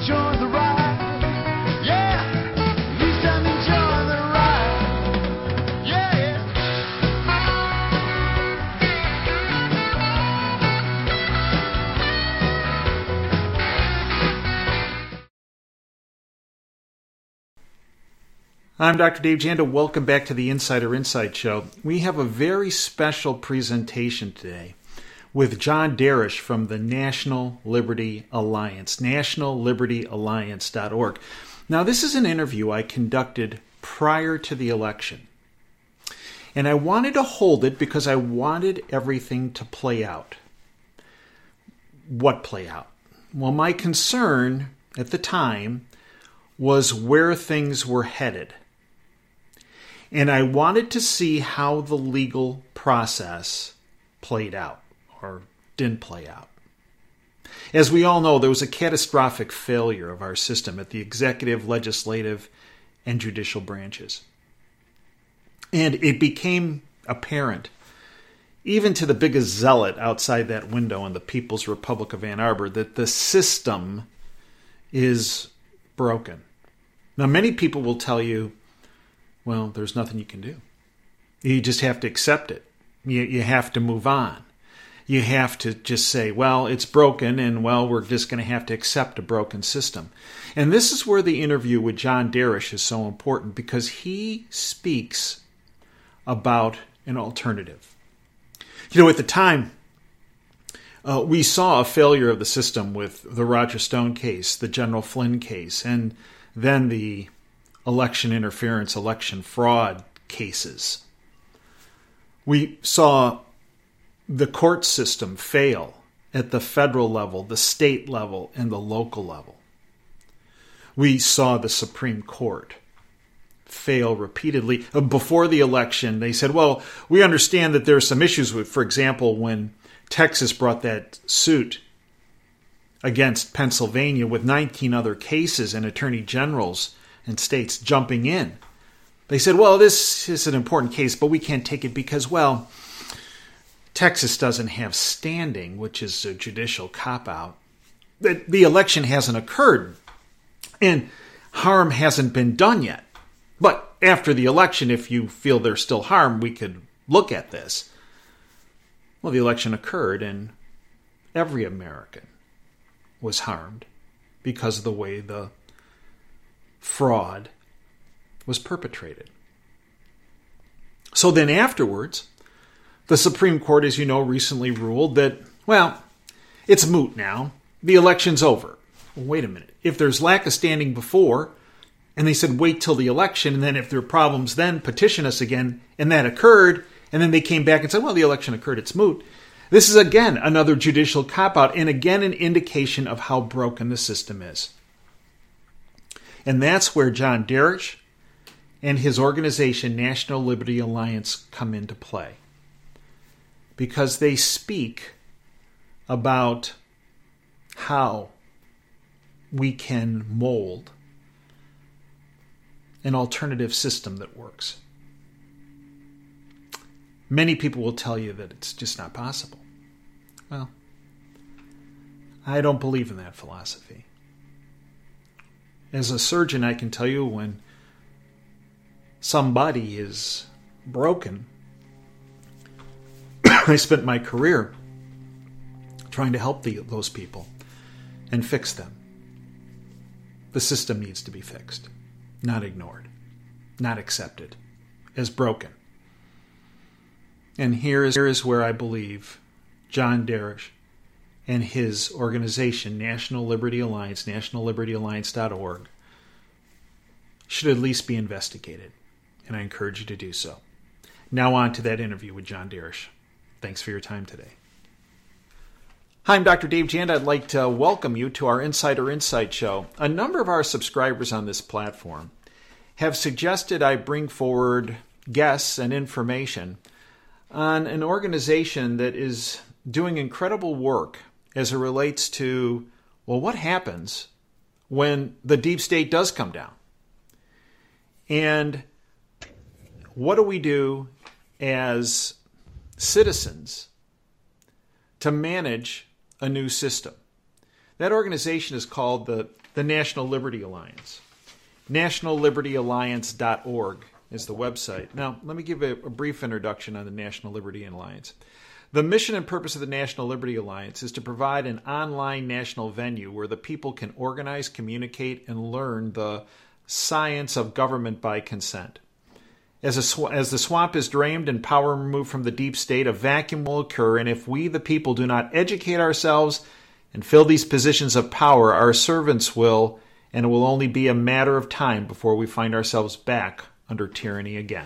enjoy the ride. Yeah, at least I'm enjoying the ride. Yeah, I'm Dr. Dave Janda. Welcome back to the Insider Insight Show. We have a very special presentation today with John Darish from the National Liberty Alliance, nationallibertyalliance.org. Now, this is an interview I conducted prior to the election. And I wanted to hold it because I wanted everything to play out. What play out? Well, my concern at the time was where things were headed. And I wanted to see how the legal process played out or didn't play out. As we all know, there was a catastrophic failure of our system at the executive, legislative, and judicial branches. And it became apparent, even to the biggest zealot outside that window in the People's Republic of Ann Arbor, that the system is broken. Now, many people will tell you, well, there's nothing you can do. You just have to accept it. You have to move on. You have to just say, well, it's broken, and, well, we're just going to have to accept a broken system. And this is where the interview with John Darish is so important, because he speaks about an alternative. You know, at the time, we saw a failure of the system with the Roger Stone case, the General Flynn case, and then the election interference, election fraud cases. We saw the court system fail at the federal level, the state level, and the local level. We saw the Supreme Court fail repeatedly. Before the election, they said, well, we understand that there are some issues with, for example, when Texas brought that suit against Pennsylvania with 19 other cases and attorney generals and states jumping in. They said, well, this is an important case, but we can't take it because, well, Texas doesn't have standing, which is a judicial cop-out. The election hasn't occurred, and harm hasn't been done yet. But after the election, if you feel there's still harm, we could look at this. Well, the election occurred, and every American was harmed because of the way the fraud was perpetrated. So then afterwards, the Supreme Court, as you know, recently ruled that, well, it's moot now. The election's over. Well, wait a minute. If there's lack of standing before, and they said wait till the election, and then if there are problems then, petition us again, and that occurred, and then they came back and said, well, the election occurred, it's moot. This is, again, another judicial cop-out, and again, an indication of how broken the system is. And that's where John Darish and his organization, National Liberty Alliance, come into play. Because they speak about how we can mold an alternative system that works. Many people will tell you that it's just not possible. Well, I don't believe in that philosophy. As a surgeon, I can tell you when somebody is broken, I spent my career trying to help those people and fix them. The system needs to be fixed, not ignored, not accepted as broken. And here is where I believe John Darish and his organization, National Liberty Alliance, nationallibertyalliance.org, should at least be investigated. And I encourage you to do so. Now on to that interview with John Darish. Thanks for your time today. Hi, I'm Dr. Dave Janda. I'd like to welcome you to our Insider Insight Show. A number of our subscribers on this platform have suggested I bring forward guests and information on an organization that is doing incredible work as it relates to, well, what happens when the deep state does come down? And what do we do as citizens to manage a new system? That organization is called the National Liberty Alliance. NationalLibertyAlliance.org is the website. Now, let me give a brief introduction on the National Liberty Alliance. The mission and purpose of the National Liberty Alliance is to provide an online national venue where the people can organize, communicate, and learn the science of government by consent. As the swamp is drained and power removed from the deep state, a vacuum will occur, and if we, the people, do not educate ourselves and fill these positions of power, our servants will, and it will only be a matter of time before we find ourselves back under tyranny again.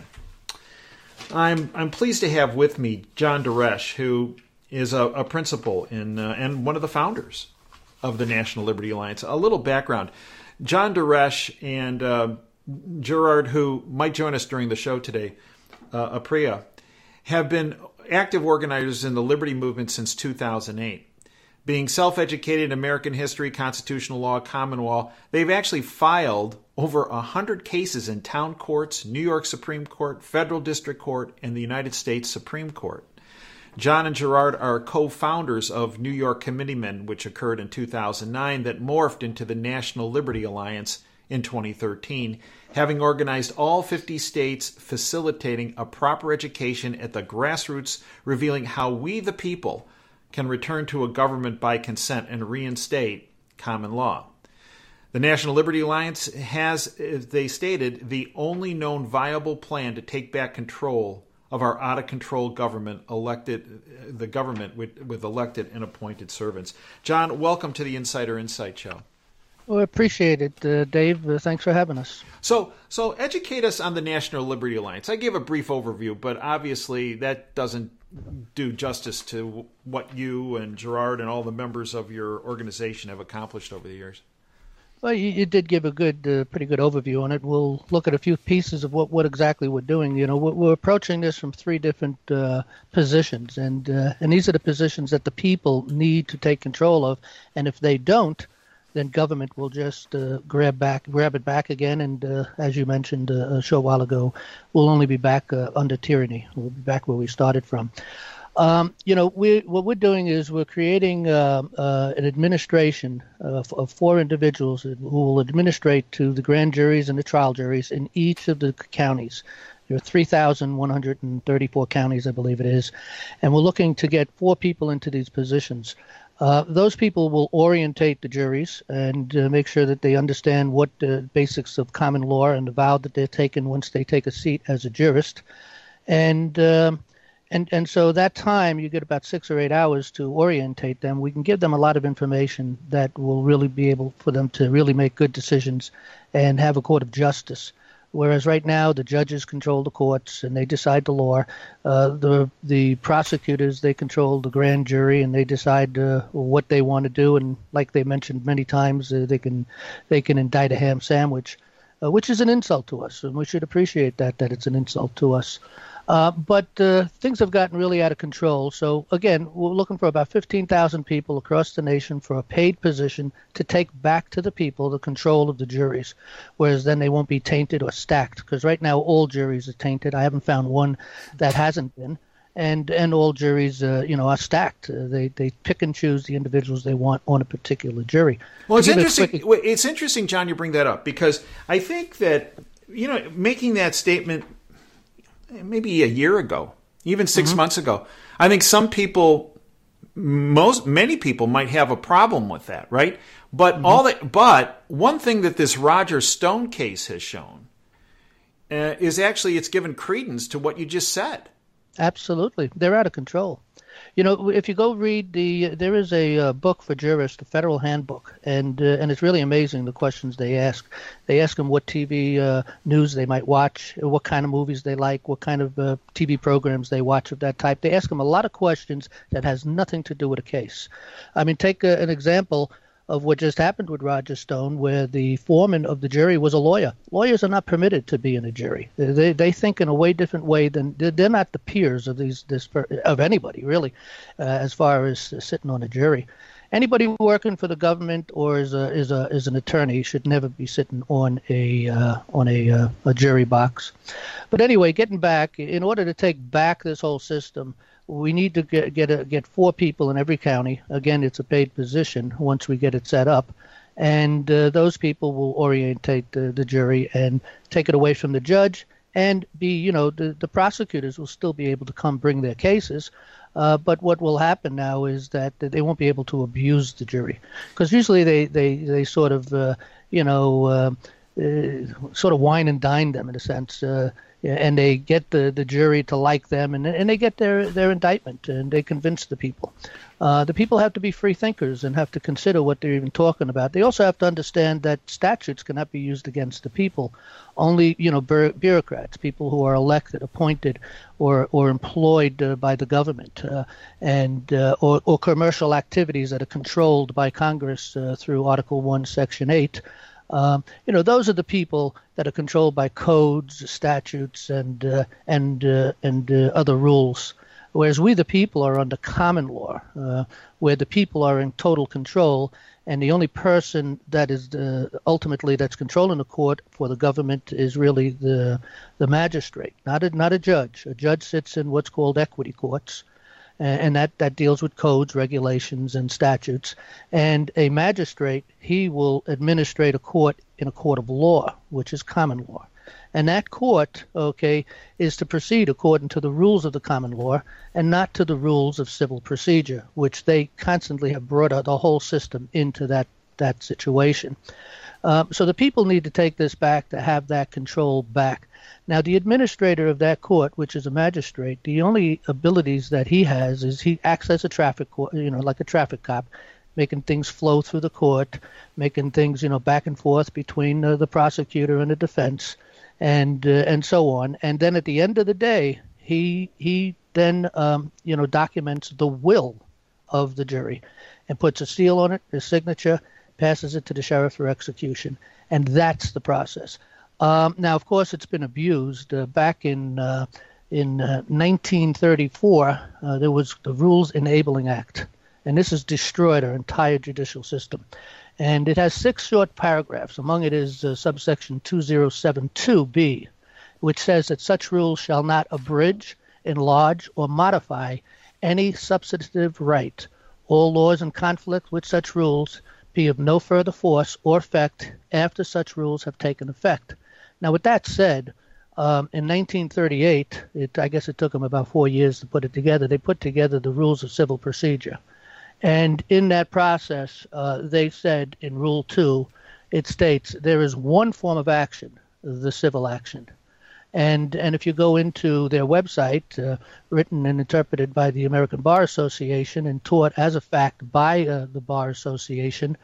I'm pleased to have with me John Daresch, who is a principal and one of the founders of the National Liberty Alliance. A little background. John Daresch and Gerard, who might join us during the show today, Apriya, have been active organizers in the liberty movement since 2008. Being self-educated in American history, constitutional law, common law, they've actually filed over 100 cases in town courts, New York Supreme Court, Federal District Court, and the United States Supreme Court. John and Gerard are co-founders of New York Committeemen, which occurred in 2009, that morphed into the National Liberty Alliance in 2013, having organized all 50 states, facilitating a proper education at the grassroots, revealing how we, the people, can return to a government by consent and reinstate common law. The National Liberty Alliance has, as they stated, the only known viable plan to take back control of our out-of-control government, with elected and appointed servants. John, welcome to the Insider Insight Show. Well, I appreciate it, Dave. Thanks for having us. So educate us on the National Liberty Alliance. I gave a brief overview, but obviously that doesn't do justice to what you and Gerard and all the members of your organization have accomplished over the years. Well, you did give a pretty good overview on it. We'll look at a few pieces of what exactly we're doing. You know, we're approaching this from three different positions, and these are the positions that the people need to take control of. And if they don't, then government will just grab it back again. And as you mentioned a short while ago, we'll only be back under tyranny. We'll be back where we started from. What we're doing is we're creating an administration of four individuals who will administrate to the grand juries and the trial juries in each of the counties. There are 3,134 counties, I believe it is, and we're looking to get four people into these positions. Those people will orientate the juries and make sure that they understand what the basics of common law and the vow that they're taking once they take a seat as a jurist. And so that time, you get about 6 or 8 hours to orientate them. We can give them a lot of information that will really be able for them to really make good decisions and have a court of justice. Whereas right now, the judges control the courts and they decide the law. The prosecutors, they control the grand jury and they decide what they want to do. And like they mentioned many times, they can indict a ham sandwich, which is an insult to us. And we should appreciate that it's an insult to us. But things have gotten really out of control. So, again, we're looking for about 15,000 people across the nation for a paid position to take back to the people the control of the juries, whereas then they won't be tainted or stacked, because right now all juries are tainted. I haven't found one that hasn't been. And all juries, are stacked. They pick and choose the individuals they want on a particular jury. Well, it's interesting. It's interesting, John, you bring that up, because I think that, making that statement maybe a year ago, even 6 months ago, I think many people might have a problem with that, right? But but one thing that this Roger Stone case has shown is actually it's given credence to what you just said. Absolutely, they're out of control. If you go read there is a book for jurists, the Federal Handbook, and it's really amazing the questions they ask. They ask them what TV news they might watch, what kind of movies they like, what kind of TV programs they watch of that type. They ask them a lot of questions that has nothing to do with a case. I mean, take an example of what just happened with Roger Stone, where the foreman of the jury was a lawyer. Lawyers are not permitted to be in a jury. They think in a way different way than they're not the peers of of anybody really, as far as sitting on a jury. Anybody working for the government or is an attorney should never be sitting on a jury box. But anyway, getting back, in order to take back this whole system, we need to get 4 people in every county. Again, it's a paid position once we get it set up. And those people will orientate the jury and take it away from the judge, and the prosecutors will still be able to come bring their cases. But what will happen now is that they won't be able to abuse the jury, because usually they sort of sort of wine and dine them in a sense, and they get the jury to like them, and they get their indictment, and they convince the people. The people have to be free thinkers and have to consider what they're even talking about. They also have to understand that statutes cannot be used against the people. Only, bureaucrats, people who are elected, appointed, or employed by the government, or commercial activities that are controlled by Congress through Article 1, Section 8. Those are the people that are controlled by codes, statutes, and other rules. Whereas we, the people, are under common law, where the people are in total control, and the only person that is ultimately that's controlling the court for the government is really the magistrate, not a judge. A judge sits in what's called equity courts, and that deals with codes, regulations, and statutes. And a magistrate, he will administrate a court in a court of law, which is common law. And that court, is to proceed according to the rules of the common law and not to the rules of civil procedure, which they constantly have brought the whole system into that situation. So the people need to take this back, to have that control back. Now, the administrator of that court, which is a magistrate, the only abilities that he has is he acts as a traffic court, like a traffic cop, making things flow through the court, making things, back and forth between the prosecutor and the defense, and so on. And then at the end of the day, he then documents the will of the jury and puts a seal on it, a signature, passes it to the sheriff for execution, and that's the process. Now, of course, it's been abused. Back in 1934, there was the Rules Enabling Act, and this has destroyed our entire judicial system. And it has 6 short paragraphs. Among it is subsection 2072B, which says that such rules shall not abridge, enlarge, or modify any substantive right. All laws in conflict with such rules be of no further force or effect after such rules have taken effect. Now, with that said, in 1938, I guess it took them about 4 years to put it together. They put together the Rules of Civil Procedure. And in that process, they said in Rule 2, it states there is one form of action, the civil action. And if you go into their website, written and interpreted by the American Bar Association and taught as a fact by the Bar Association,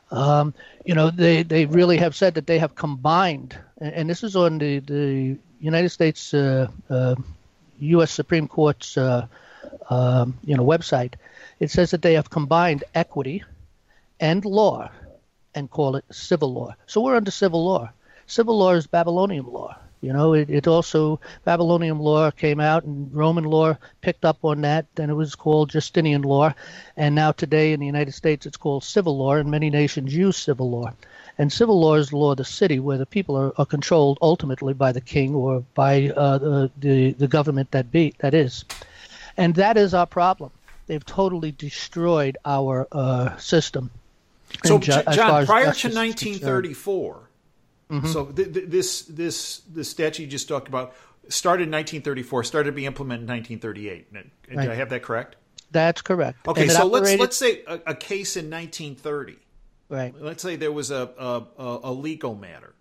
they really have said that they have combined, and this is on the United States U.S. Supreme Court's website. It says that they have combined equity and law and call it civil law. So we're under civil law. Civil law is Babylonian law. It also, Babylonian law came out and Roman law picked up on that. Then it was called Justinian law. And now today in the United States, it's called civil law, and many nations use civil law. And civil law is the law of the city, where the people are controlled ultimately by the king or by the government that is. And that is our problem. They've totally destroyed our system. So, John, prior to 1934, so this statute you just talked about started in 1934, started to be implemented in 1938. Right. Did I have that correct? That's correct. Okay, so let's say a case in 1930. Right. Let's say there was a legal matter.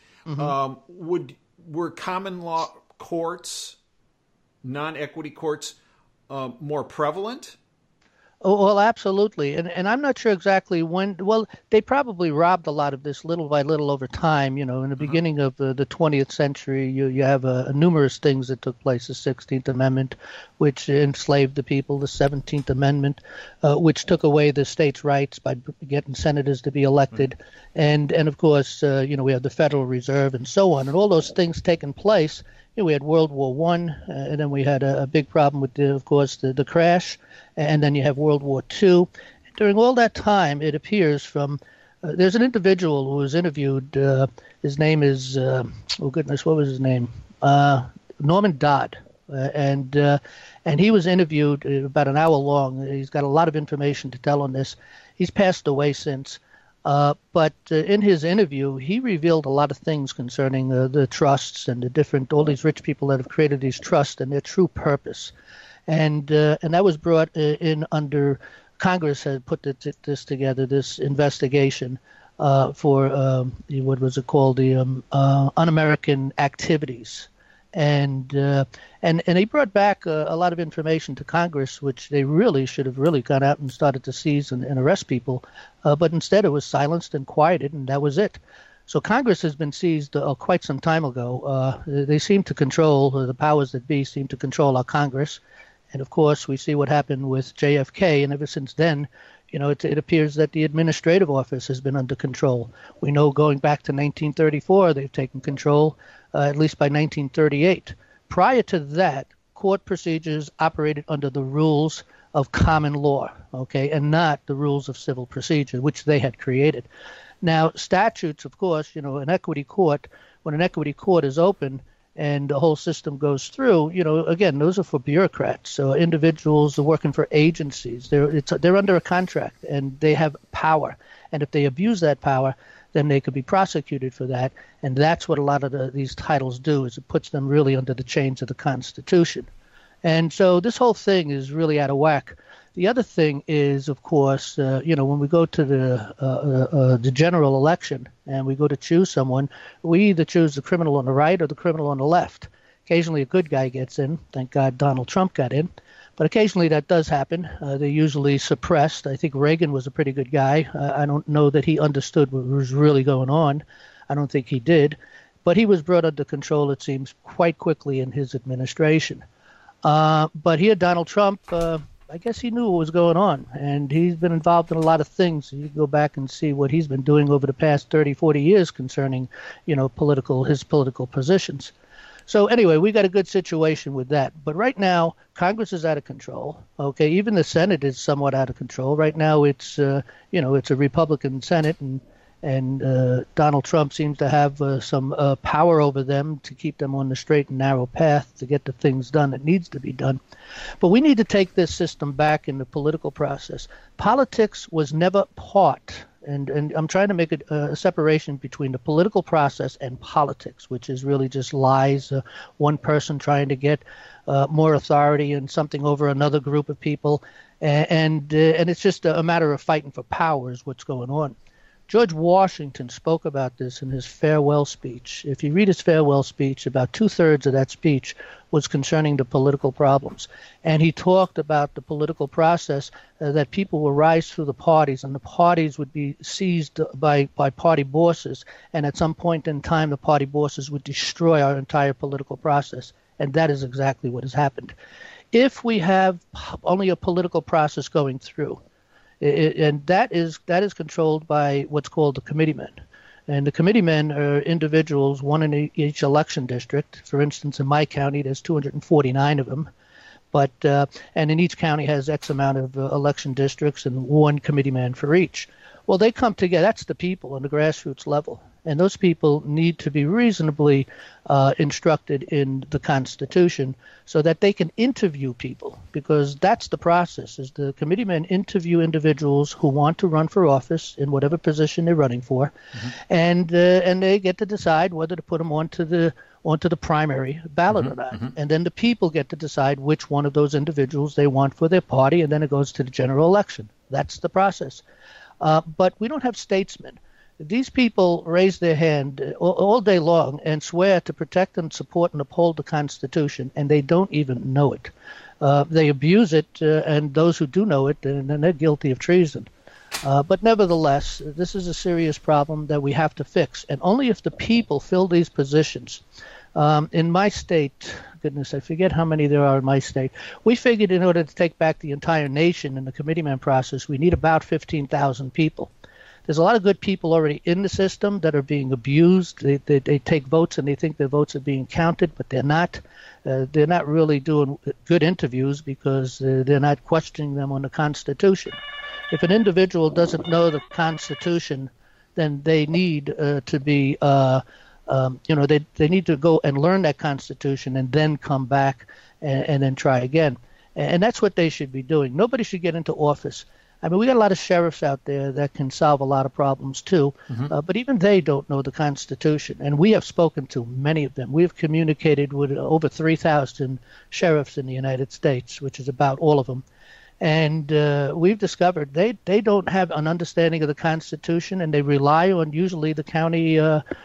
Were common law courts, non-equity courts, more prevalent? Oh, well, absolutely. And I'm not sure exactly when. Well, they probably robbed a lot of this little by little over time. In the beginning of the 20th century, you have numerous things that took place. The 16th Amendment, which enslaved the people. The 17th Amendment, which took away the states' rights by getting senators to be elected. And of course, we have the Federal Reserve and so on. And all those things taking place. We had World War I, and then we had a big problem with, the crash, and then you have World War II. During all that time, it appears from there's an individual who was interviewed. His name is, what was his name? Norman Dodd. and he was interviewed about an hour long. He's got a lot of information to tell on this. He's passed away since. But in his interview, he revealed a lot of things concerning the trusts and all these rich people that have created these trusts and their true purpose. And that was brought in under Congress had put this together, this investigation for what was it called, the un-American activities. And he brought back a lot of information to Congress, which they really should have really gone out and started to seize and arrest people. But instead it was silenced and quieted, and that was it. So Congress has been seized quite some time ago. They seem to control, the powers that be seem to control our Congress. And of course, we see what happened with JFK, and ever since then, it appears that the administrative office has been under control. We know going back to 1934, they've taken control, at least by 1938. Prior to that, court procedures operated under the rules of common law, okay, and not the rules of civil procedure, which they had created. Now, statutes, of course, an equity court, when an equity court is open, and the whole system goes through, again, those are for bureaucrats. So individuals are working for agencies. They're under a contract, and they have power. And if they abuse that power, then they could be prosecuted for that. And that's what a lot of these titles do, is it puts them really under the chains of the Constitution. And so this whole thing is really out of whack. The other thing is, of course, when we go to the general election and we go to choose someone, we either choose the criminal on the right or the criminal on the left. Occasionally a good guy gets in. Thank God Donald Trump got in. But occasionally that does happen. They're usually suppressed. I think Reagan was a pretty good guy. I don't know that he understood what was really going on. I don't think he did. But he was brought under control, it seems, quite quickly in his administration. But here, Donald Trump, I guess he knew what was going on, and he's been involved in a lot of things. You go back and see what he's been doing over the past 30, 40 years concerning, his political positions. So anyway, we got a good situation with that. But right now, Congress is out of control. Okay, even the Senate is somewhat out of control. Right now, it's it's a Republican Senate, and Donald Trump seems to have some power over them to keep them on the straight and narrow path to get the things done that needs to be done. But we need to take this system back in the political process. Politics was never part, and I'm trying to make a separation between the political process and politics, which is really just lies, one person trying to get more authority and something over another group of people, and it's just a matter of fighting for power is what's going on. George Washington spoke about this in his farewell speech. If you read his farewell speech, about 2/3 of that speech was concerning the political problems. And he talked about the political process, that people will rise through the parties, and the parties would be seized by party bosses. And at some point in time, the party bosses would destroy our entire political process. And that is exactly what has happened. If we have only a political process going through, and that is controlled by what's called the committeemen. And the committeemen are individuals, one in each election district. For instance, in my county, there's 249 of them. But and in each county has X amount of election districts and one committeeman for each. Well, they come together. That's the people on the grassroots level. And those people need to be reasonably instructed in the Constitution so that they can interview people, because that's the process, is the committeemen interview individuals who want to run for office in whatever position they're running for, and they get to decide whether to put them onto the primary ballot or not. And then the people get to decide which one of those individuals they want for their party, and then it goes to the general election. That's the process. But we don't have statesmen. These people raise their hand all day long and swear to protect and support and uphold the Constitution, and they don't even know it. They abuse it, and those who do know it, and they're guilty of treason. But nevertheless, this is a serious problem that we have to fix, and only if the people fill these positions. In my state, goodness, I forget how many there are in my state, we figured in order to take back the entire nation in the committeeman process, we need about 15,000 people. There's a lot of good people already in the system that are being abused. They take votes and they think their votes are being counted, but they're not. They're not really doing good interviews because they're not questioning them on the Constitution. If an individual doesn't know the Constitution, then they need to be They need to go and learn that Constitution and then come back and then try again. And that's what they should be doing. Nobody should get into office. I mean, we got a lot of sheriffs out there that can solve a lot of problems too, but even they don't know the Constitution. And we have spoken to many of them. We've communicated with over 3,000 sheriffs in the United States, which is about all of them. And we've discovered they don't have an understanding of the Constitution, and they rely on usually the county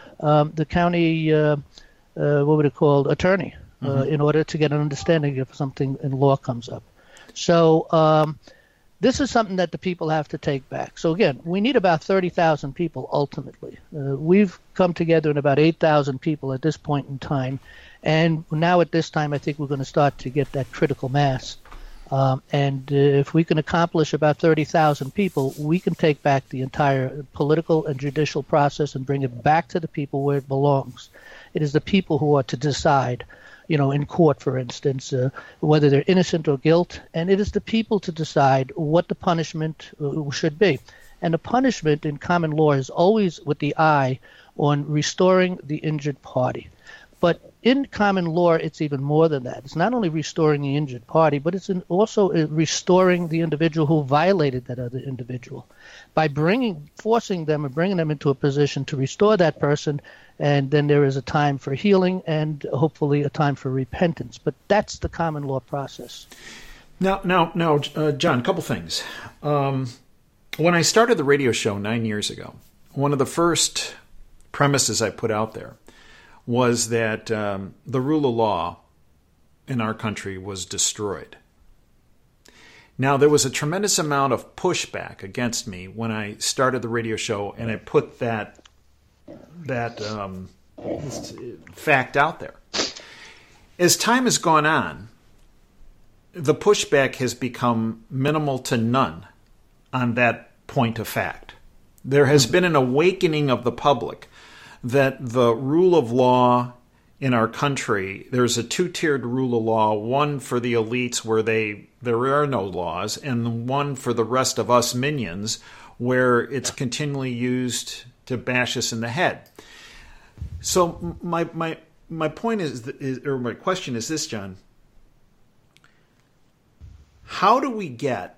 what would it called, attorney, in order to get an understanding if something in law comes up. So this is something that the people have to take back. So again, we need about 30,000 people ultimately. We've come together in about 8,000 people at this point in time, and now at this time I think we're going to start to get that critical mass. And if we can accomplish about 30,000 people, we can take back the entire political and judicial process and bring it back to the people where it belongs. It is the people who are to decide, in court, for instance, whether they're innocent or guilt, and it is the people to decide what the punishment should be. And the punishment in common law is always with the eye on restoring the injured party. But in common law, it's even more than that. It's not only restoring the injured party, but it's also restoring the individual who violated that other individual by forcing them and bringing them into a position to restore that person. And then there is a time for healing and hopefully a time for repentance. But that's the common law process. Now, John, a couple things. When I started the radio show 9 years ago, one of the first premises I put out there was that the rule of law in our country was destroyed. Now, there was a tremendous amount of pushback against me when I started the radio show and I put that fact out there. As time has gone on, the pushback has become minimal to none on that point of fact. There has been an awakening of the public that the rule of law in our country, there's a two-tiered rule of law, one for the elites where there are no laws, and one for the rest of us minions where it's continually used to bash us in the head. So my point or my question is this, John. How do we get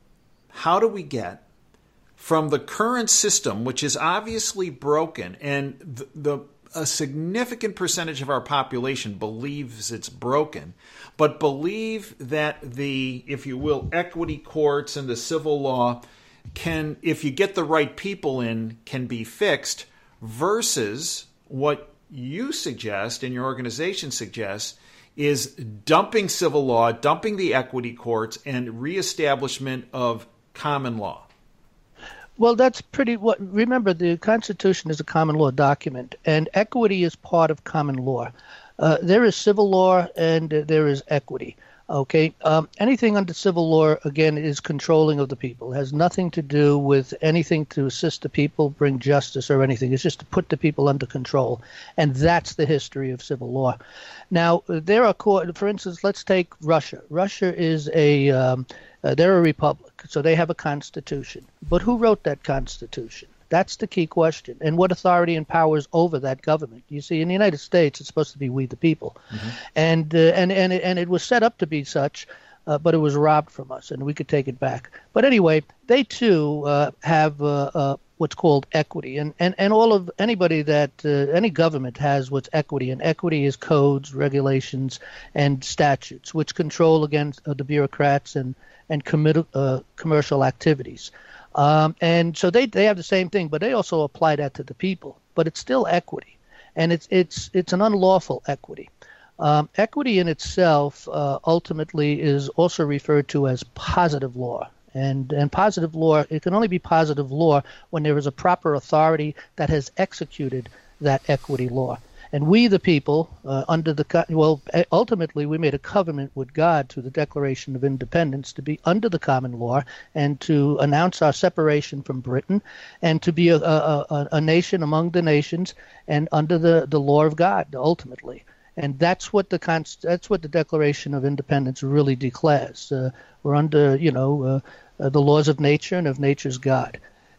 from the current system, which is obviously broken, and a significant percentage of our population believes it's broken, but believe that the, if you will, equity courts and the civil law can, if you get the right people in, can be fixed, versus what you suggest and your organization suggests is dumping civil law, dumping the equity courts, and reestablishment of common law? Well, that's remember, the Constitution is a common law document, and equity is part of common law. There is civil law and there is equity. Okay, anything under civil law, again, is controlling of the people. It has nothing to do with anything to assist the people, bring justice or anything. It's just to put the people under control, and that's the history of civil law. Now, there are for instance, let's take Russia. Russia is they're a republic, so they have a constitution. But who wrote that constitution? That's the key question. And what authority and powers over that government? You see, in the United States, it's supposed to be we the people. Mm-hmm. And it was set up to be such, but it was robbed from us, and we could take it back. But anyway, they too have what's called equity. And anybody that any government has what's equity, and equity is codes, regulations, and statutes, which control against the bureaucrats and commercial activities. And so they have the same thing, but they also apply that to the people. But it's still equity, and it's an unlawful equity. Equity in itself ultimately is also referred to as positive law. And positive law, it can only be positive law when there is a proper authority that has executed that equity law. And we, the people, ultimately we made a covenant with God through the Declaration of Independence to be under the common law and to announce our separation from Britain and to be a nation among the nations and under the law of God, ultimately. And that's what the Declaration of Independence really declares. We're under, the laws of nature and of nature's God.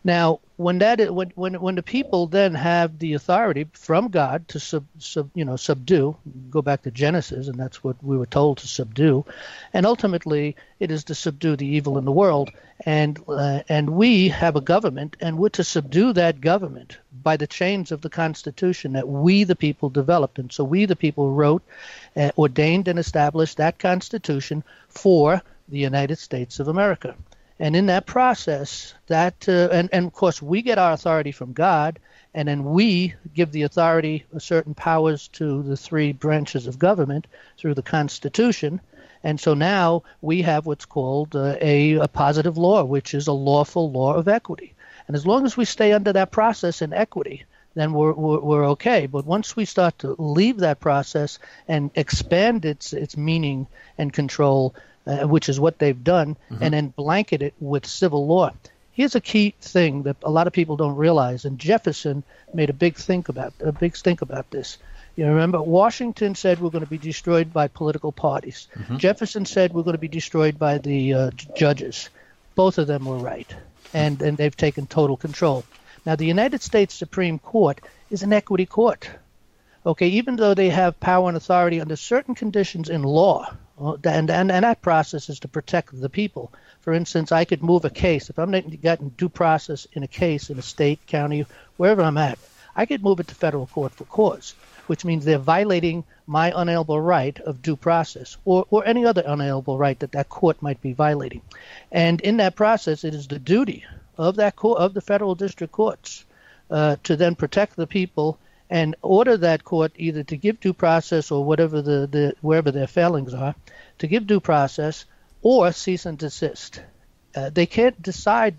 Now, when when the people then have the authority from God to subdue, go back to Genesis, and that's what we were told to subdue, and ultimately it is to subdue the evil in the world, and we have a government, and we're to subdue that government by the chains of the Constitution that we the people developed, and so we the people wrote, ordained, and established that Constitution for the United States of America. And in that process, and of course, we get our authority from God, and then we give the authority, certain powers to the three branches of government through the Constitution. And so now we have what's called a positive law, which is a lawful law of equity. And as long as we stay under that process in equity, then we're okay. But once we start to leave that process and expand its meaning and control, which is what they've done, and then blanket it with civil law. Here's a key thing that a lot of people don't realize, and Jefferson made a big stink about this. You remember, Washington said we're going to be destroyed by political parties. Jefferson said we're going to be destroyed by the judges. Both of them were right, and they've taken total control. Now, the United States Supreme Court is an equity court. Okay, even though they have power and authority under certain conditions in law, and that process is to protect the people. For instance, I could move a case. If I'm not getting due process in a case in a state, county, wherever I'm at, I could move it to federal court for cause, which means they're violating my unalienable right of due process or any other unalienable right that court might be violating. And in that process, it is the duty of that court, of the federal district courts, to then protect the people and order that court either to give due process or whatever wherever their failings are, to give due process or cease and desist. They can't decide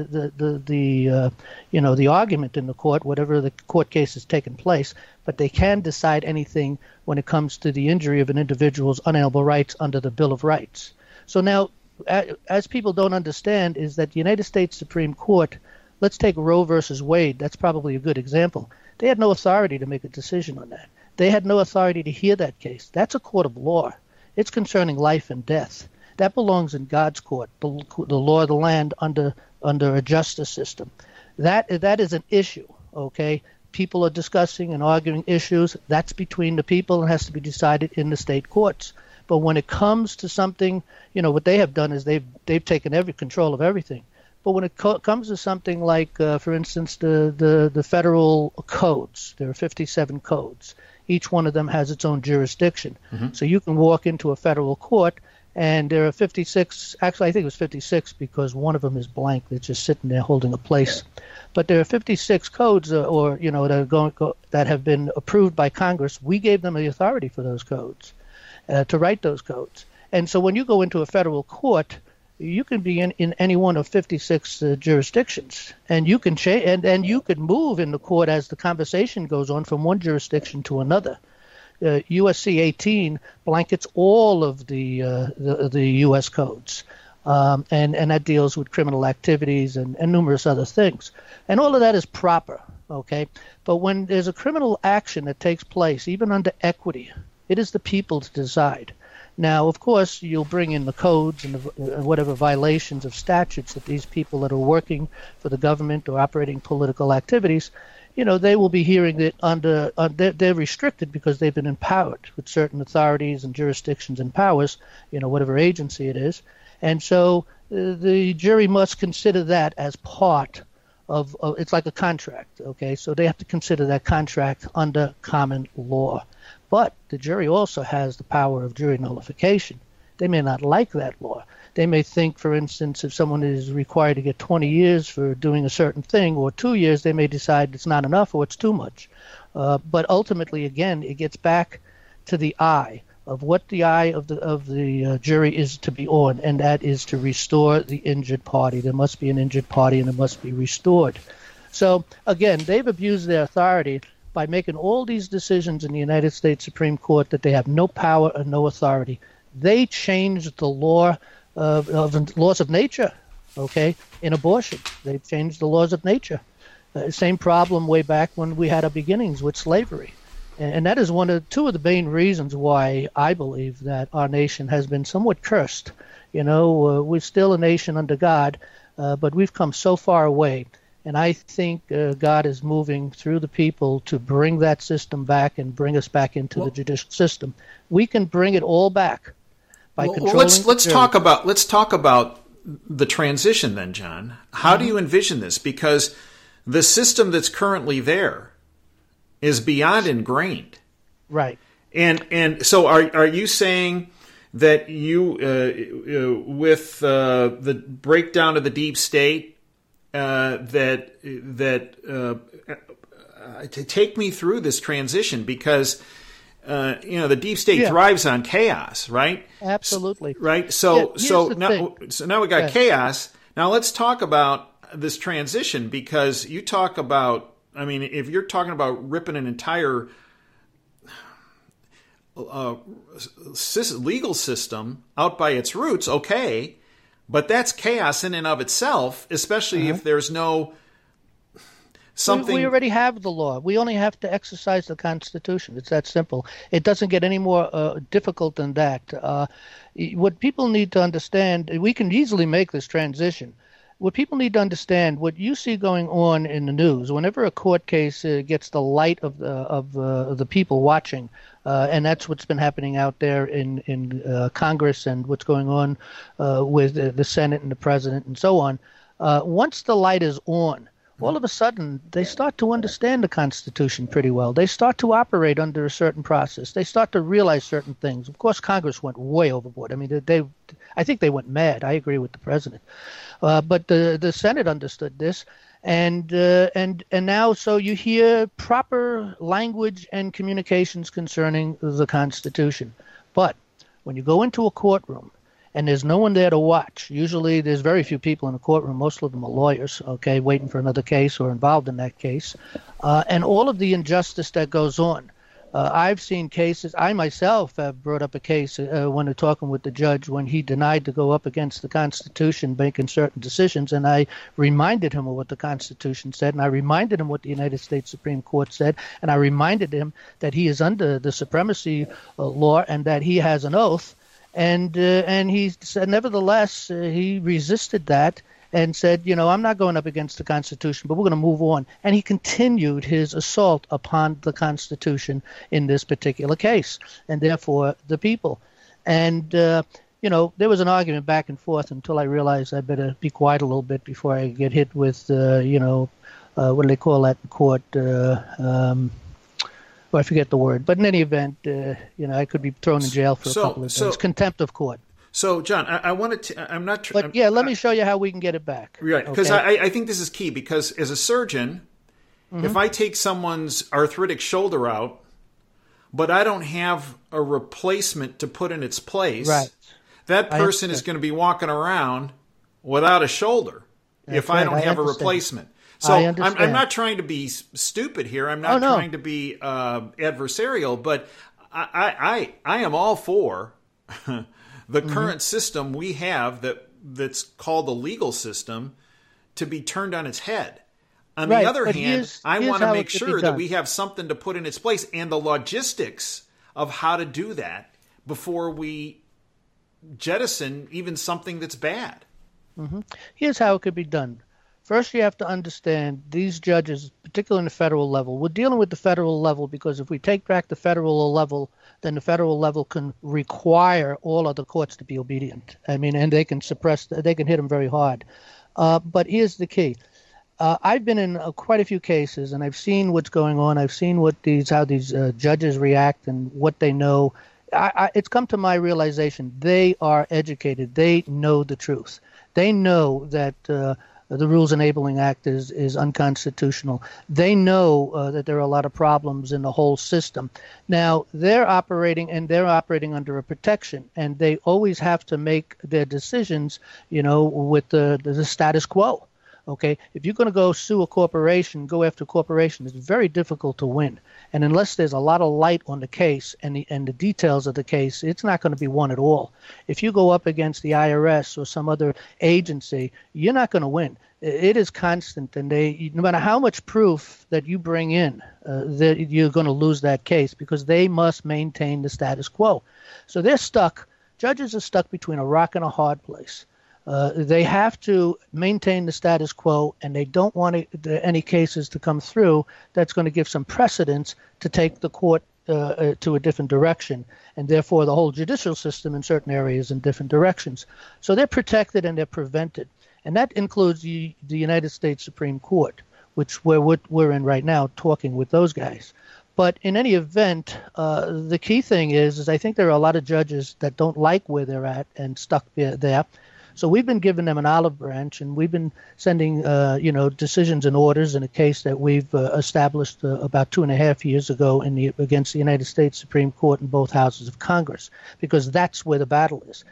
the argument in the court, whatever the court case has taken place, but they can decide anything when it comes to the injury of an individual's unalienable rights under the Bill of Rights. So now, as people don't understand, is that the United States Supreme Court, let's take Roe versus Wade, that's probably a good example. They had no authority to make a decision on that. They had no authority to hear that case. That's a court of law. It's concerning life and death. That belongs in God's court, the law of the land under a justice system. That is an issue, okay? People are discussing and arguing issues. That's between the people and has to be decided in the state courts. But when it comes to something, what they have done is they've taken every control of everything. But when it comes to something like, for instance, the federal codes, there are 57 codes. Each one of them has its own jurisdiction. So you can walk into a federal court, and there are 56. Actually, I think it was 56 because one of them is blank. They're just sitting there holding a place. But there are 56 codes, that have been approved by Congress. We gave them the authority for those codes, to write those codes. And so when you go into a federal court, you can be in any one of 56 jurisdictions, and you can and you could move in the court as the conversation goes on from one jurisdiction to another. USC 18 blankets all of the U.S. codes, and that deals with criminal activities and numerous other things, and all of that is proper, okay? But when there's a criminal action that takes place, even under equity, it is the people to decide. Now, of course, you'll bring in the codes and whatever violations of statutes that these people that are working for the government or operating political activities, they will be hearing that they're restricted because they've been empowered with certain authorities and jurisdictions and powers, whatever agency it is. And so the jury must consider that as part of it's like a contract, okay? So they have to consider that contract under common law. But the jury also has the power of jury nullification. They may not like that law. They may think, for instance, if someone is required to get 20 years for doing a certain thing or 2 years, they may decide it's not enough or it's too much. But ultimately, again, it gets back to the eye of what the eye of the jury is to be on, and that is to restore the injured party. There must be an injured party, and it must be restored. So, again, they've abused their authority by making all these decisions in the United States Supreme Court that they have no power and no authority. They changed the laws of nature, okay, in abortion. They've changed the laws of nature. Same problem way back when we had our beginnings with slavery. And that is two of the main reasons why I believe that our nation has been somewhat cursed. We're still a nation under God, but we've come so far away. And I think God is moving through the people to bring that system back and bring us back into the judicial system. We can bring it all back by controlling. Let's talk about the transition then, John. How do you envision this? Because the system that's currently there is beyond ingrained. Right. And so are you saying that you with the breakdown of the deep state to take me through this transition, because the deep state thrives on chaos, right? Absolutely. Right. So now we got chaos. Now let's talk about this transition, because you talk about, I mean, if you're talking about ripping an entire legal system out by its roots, okay, but that's chaos in and of itself, especially if there's no something. We already have the law. We only have to exercise the Constitution. It's that simple. It doesn't get any more difficult than that. What people need to understand, we can easily make this transition. What people need to understand, what you see going on in the news, whenever a court case gets the light of the people watching, and that's what's been happening out there in Congress and what's going on with the Senate and the President and so on. Once the light is on, all of a sudden they start to understand the Constitution pretty well. They start to operate under a certain process. They start to realize certain things. Of course, Congress went way overboard. I mean, I think they went mad. I agree with the president. But the Senate understood this. And now, so you hear proper language and communications concerning the Constitution. But when you go into a courtroom and there's no one there to watch, usually there's very few people in the courtroom. Most of them are lawyers, okay, waiting for another case or involved in that case. And all of the injustice that goes on. I've seen cases. I myself have brought up a case when talking with the judge when he denied to go up against the Constitution, making certain decisions, and I reminded him of what the Constitution said, and I reminded him what the United States Supreme Court said, and I reminded him that he is under the supremacy law and that he has an oath, and he said, nevertheless, he resisted that and said, I'm not going up against the Constitution, but we're going to move on. And he continued his assault upon the Constitution in this particular case, and therefore the people. And, there was an argument back and forth until I realized I better be quiet a little bit before I get hit with, what do they call that in court? I forget the word. But in any event, I could be thrown in jail for a couple of days. Contempt of court. So, John, I wanted to. I'm not. But let me show you how we can get it back. Right, because okay? I think this is key. Because as a surgeon, if I take someone's arthritic shoulder out, but I don't have a replacement to put in its place, that person is going to be walking around without a shoulder if I don't have a replacement. So I'm not trying to be stupid here. I'm not trying to be adversarial, but I am all for the current system we have that's called the legal system to be turned on its head. On the other hand, I want to make sure that we have something to put in its place and the logistics of how to do that before we jettison even something that's bad. Here's how it could be done. First, you have to understand these judges, particularly in the federal level. We're dealing with the federal level because if we take back the federal level, then the federal level can require all other courts to be obedient. I mean, and they can they can hit them very hard. But here's the key. I've been in quite a few cases, and I've seen what's going on. I've seen how these judges react and what they know. It's come to my realization they are educated. They know the truth. They know that the Rules Enabling Act is unconstitutional. They know that there are a lot of problems in the whole system. Now, they're operating under a protection, and they always have to make their decisions, with the status quo. Okay, if you're going to go sue a corporation, go after a corporation, it's very difficult to win. And unless there's a lot of light on the case and the details of the case, it's not going to be won at all. If you go up against the IRS or some other agency, you're not going to win. It is constant, and no matter how much proof that you bring in, that you're going to lose that case because they must maintain the status quo. So they're stuck. Judges are stuck between a rock and a hard place. They have to maintain the status quo, and they don't want any cases to come through that's going to give some precedence to take the court to a different direction, and therefore the whole judicial system in certain areas in different directions. So they're protected and they're prevented. And that includes the United States Supreme Court, which we're in right now, talking with those guys. But in any event, the key thing is I think there are a lot of judges that don't like where they're at and stuck there. So we've been giving them an olive branch, and we've been sending, decisions and orders in a case that we've established about 2.5 years ago against the United States Supreme Court in both houses of Congress, because that's where the battle is.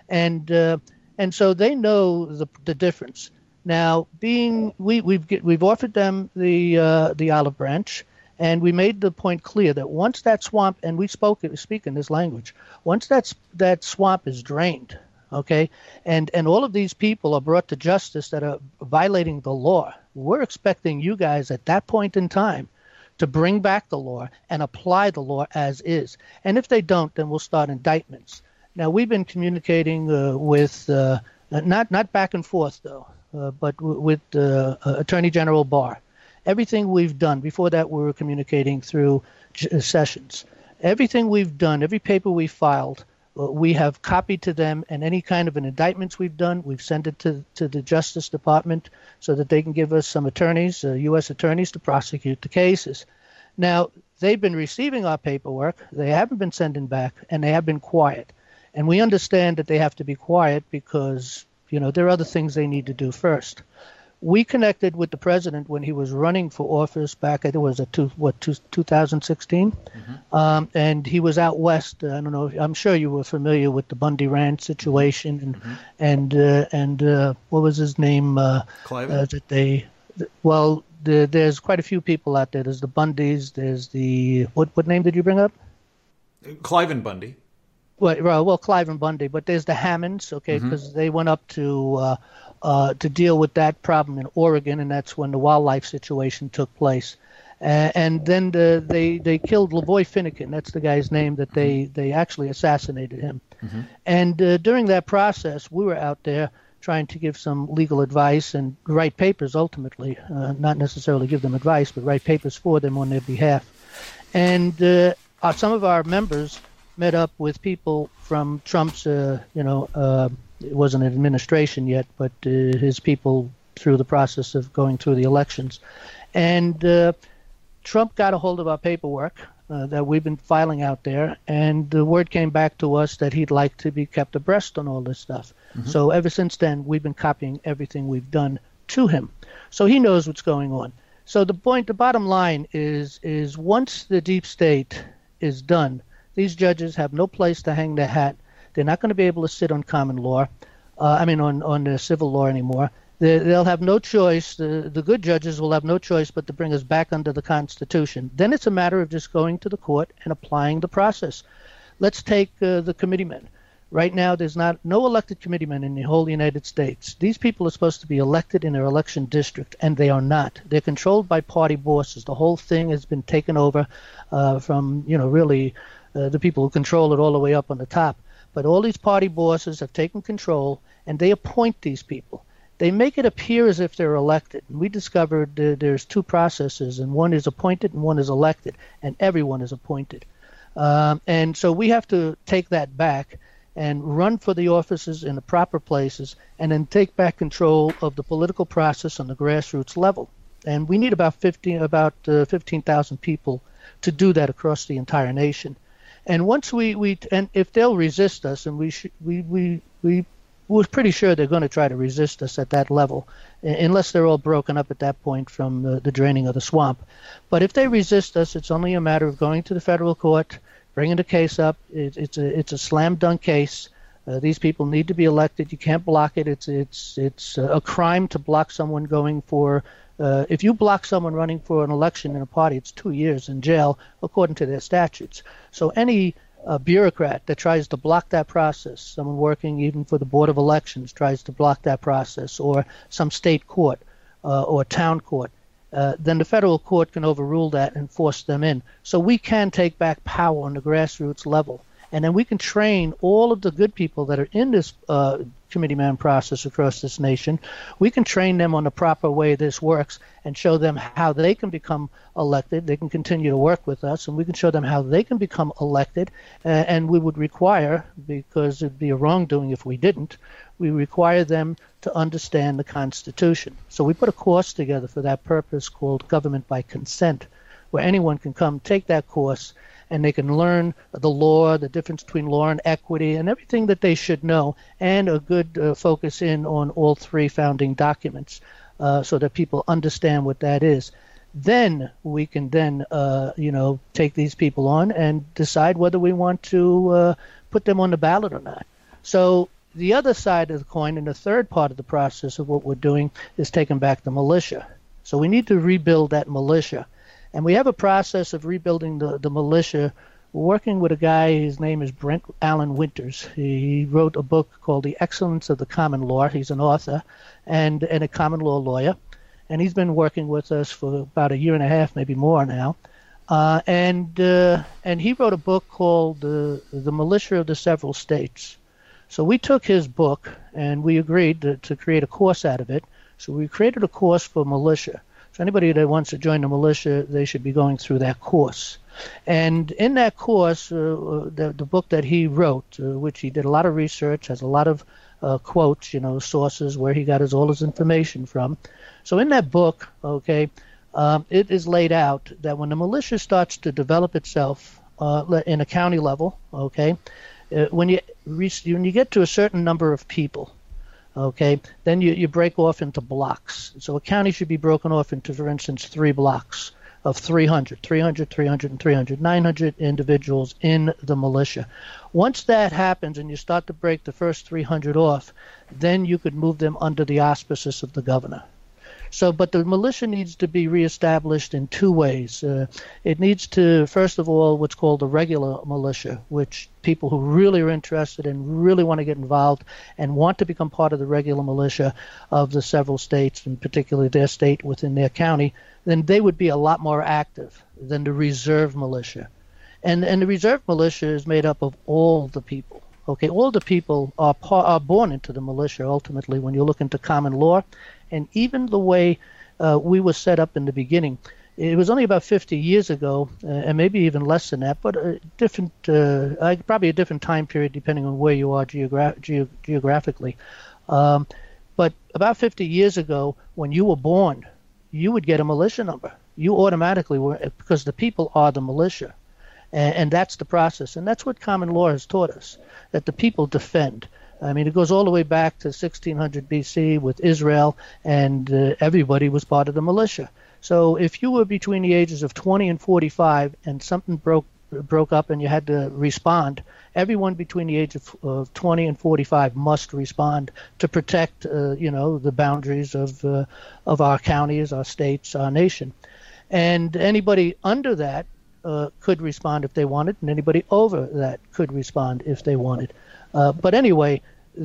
And so they know the difference. Now, we've offered them the olive branch, and we made the point clear that once that swamp, and we speak in this language, once that swamp is drained, okay, and all of these people are brought to justice that are violating the law, we're expecting you guys at that point in time to bring back the law and apply the law as is. And if they don't, then we'll start indictments. Now, we've been communicating with, not back and forth, though, but with Attorney General Barr. Everything we've done, before that we were communicating through Sessions. Everything we've done, every paper we filed, we have copied to them, and any kind of an indictments we've done, we've sent it to the Justice Department so that they can give us some attorneys, U.S. attorneys, to prosecute the cases. Now, they've been receiving our paperwork. They haven't been sending back, and they have been quiet. And we understand that they have to be quiet because, there are other things they need to do first. We connected with the president when he was running for office back, I think it was 2016, and he was out west. I don't know. I'm sure you were familiar with the Bundy Ranch situation, and what was his name? Cliven? There's quite a few people out there. There's the Bundys. There's the what name did you bring up? Cliven Bundy. Well, Cliven Bundy, but there's the Hammonds, okay, because they went up to deal with that problem in Oregon, and that's when the wildlife situation took place. And then they killed Lavoy Finnegan. That's the guy's name that they actually assassinated him. And during that process, we were out there trying to give some legal advice and write papers ultimately, not necessarily give them advice, but write papers for them on their behalf. And some of our members met up with people from Trump's, it wasn't an administration yet, but his people through the process of going through the elections. And Trump got a hold of our paperwork that we've been filing out there, and the word came back to us that he'd like to be kept abreast on all this stuff. So ever since then, we've been copying everything we've done to him. So he knows what's going on. So the bottom line is once the deep state is done, these judges have no place to hang their hat. They're not going to be able to sit on common law, on the civil law anymore. They'll have no choice. The good judges will have no choice but to bring us back under the Constitution. Then it's a matter of just going to the court and applying the process. Let's take the committeemen. Right now, there's no elected committeemen in the whole United States. These people are supposed to be elected in their election district, and they are not. They're controlled by party bosses. The whole thing has been taken over from, really the people who control it all the way up on the top. But all these party bosses have taken control, and they appoint these people. They make it appear as if they're elected. And we discovered there's two processes, and one is appointed and one is elected, and everyone is appointed. And so we have to take that back and run for the offices in the proper places, and then take back control of the political process on the grassroots level. And we need about 15,000 people to do that across the entire nation. And once and if they'll resist us, and we're pretty sure they're going to try to resist us at that level, unless they're all broken up at that point from the draining of the swamp. But if they resist us, it's only a matter of going to the federal court, bringing the case up. It's a slam dunk case. These people need to be elected. You can't block it. It's a crime to block someone going for. If you block someone running for an election in a party, it's 2 years in jail according to their statutes. So any bureaucrat that tries to block that process, someone working even for the Board of Elections tries to block that process, or some state court or town court, then the federal court can overrule that and force them in. So we can take back power on the grassroots level. And then we can train all of the good people that are in this committee man process across this nation. We can train them on the proper way this works and show them how they can become elected. They can continue to work with us, and we can show them how they can become elected. And we would require, because it'd be a wrongdoing if we didn't, we require them to understand the Constitution. So we put a course together for that purpose called Government by Consent, where anyone can come take that course and they can learn the law, the difference between law and equity, and everything that they should know, and a good focus in on all three founding documents so that people understand what that is. Then we can take these people on and decide whether we want to put them on the ballot or not. So the other side of the coin, and the third part of the process of what we're doing, is taking back the militia. So we need to rebuild that militia. And we have a process of rebuilding the militia. We're working with a guy, his name is Brent Allen Winters. He wrote a book called The Excellence of the Common Law. He's an author and a common law lawyer. And he's been working with us for about a year and a half, maybe more now. And he wrote a book called The Militia of the Several States. So we took his book and we agreed to create a course out of it. So we created a course for militia. So anybody that wants to join the militia, they should be going through that course. And in that course, the book that he wrote, which he did a lot of research, has a lot of quotes, sources where he got all his information from. So in that book, it is laid out that when the militia starts to develop itself in a county level, when you get to a certain number of people, then you break off into blocks. So a county should be broken off into, for instance, 3 blocks of 300, 900 individuals in the militia. Once that happens and you start to break the first 300 off, then you could move them under the auspices of the governor. But the militia needs to be reestablished in 2 ways. It needs to, first of all, what's called the regular militia, which people who really are interested and really want to get involved and want to become part of the regular militia of the several states, and particularly their state within their county, then they would be a lot more active than the reserve militia. And the reserve militia is made up of all the people. All the people are born into the militia ultimately when you look into common law. And even the way we were set up in the beginning, it was only about 50 years ago, and maybe even less than that, but probably a different time period depending on where you are geographically. But about 50 years ago, when you were born, you would get a militia number. You automatically were, because the people are the militia. And that's the process. And that's what common law has taught us, that the people defend. I mean, it goes all the way back to 1600 BC with Israel, and everybody was part of the militia. So if you were between the ages of 20 and 45 and something broke up and you had to respond, everyone between the age of 20 and 45 must respond to protect, the boundaries of our counties, our states, our nation. And anybody under that could respond if they wanted, and anybody over that could respond if they wanted. But anyway,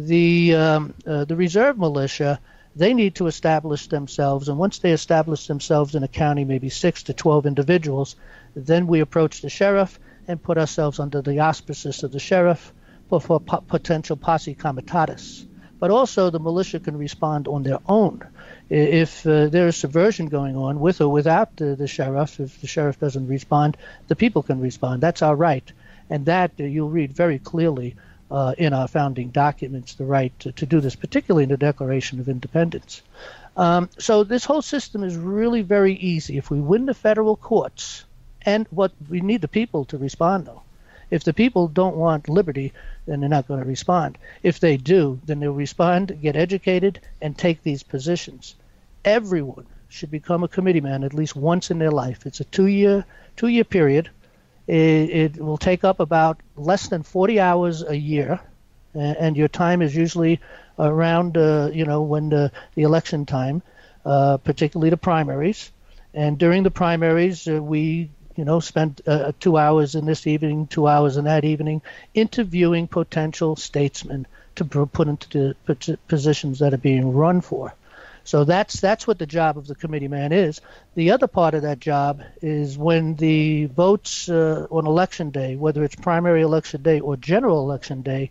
the reserve militia, they need to establish themselves, and once they establish themselves in a county, maybe 6 to 12 individuals, then we approach the sheriff and put ourselves under the auspices of the sheriff for potential posse comitatus. But also the militia can respond on their own. If there is subversion going on, with or without the sheriff, if the sheriff doesn't respond, the people can respond. That's our right. And that you'll read very clearly in our founding documents, the right to do this, particularly in the Declaration of Independence. So this whole system is really very easy. If we win the federal courts, and what we need the people to respond, though. If the people don't want liberty, then they're not going to respond. If they do, then they'll respond, get educated, and take these positions. Everyone should become a committee man at least once in their life. It's a two-year period. It will take up about less than 40 hours a year, and your time is usually around, when the election time, particularly the primaries. And during the primaries, we spend 2 hours in this evening, 2 hours in that evening, interviewing potential statesmen to put into the positions that are being run for. So that's what the job of the committee man is. The other part of that job is when the votes on election day, whether it's primary election day or general election day,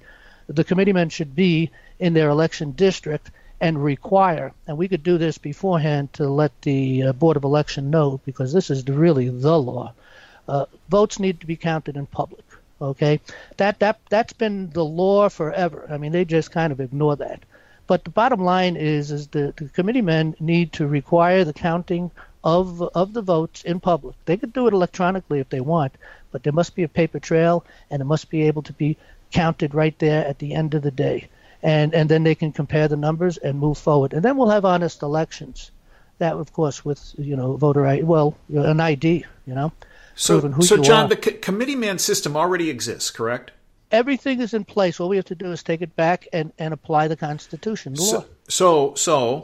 the committeemen should be in their election district and require, and we could do this beforehand to let the Board of Election know, because this is really the law. Votes need to be counted in public. Okay, that's been the law forever. I mean, they just kind of ignore that. But the bottom line is the committeemen need to require the counting of the votes in public. They could do it electronically if they want, but there must be a paper trail, and it must be able to be counted right there at the end of the day. And then they can compare the numbers and move forward. And then we'll have honest elections. That, of course, with voter ID, an ID, So, proving who so you John, are. the committeeman system already exists, correct? Everything is in place. All we have to do is take it back and apply the Constitution, the law.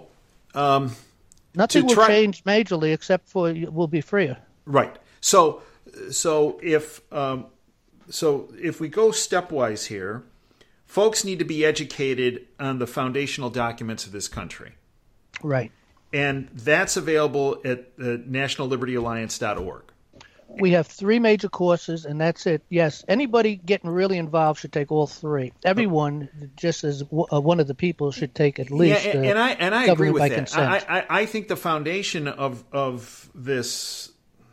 Nothing will change majorly except for we'll be freer. Right. So if we go stepwise here, folks need to be educated on the foundational documents of this country. Right. And that's available at nationallibertyalliance.org. We have 3 major courses, and that's it. Yes, anybody getting really involved should take all 3. Everyone, just as one of the people, should take at least. Yeah, and I agree with that. Consent. I think the foundation of this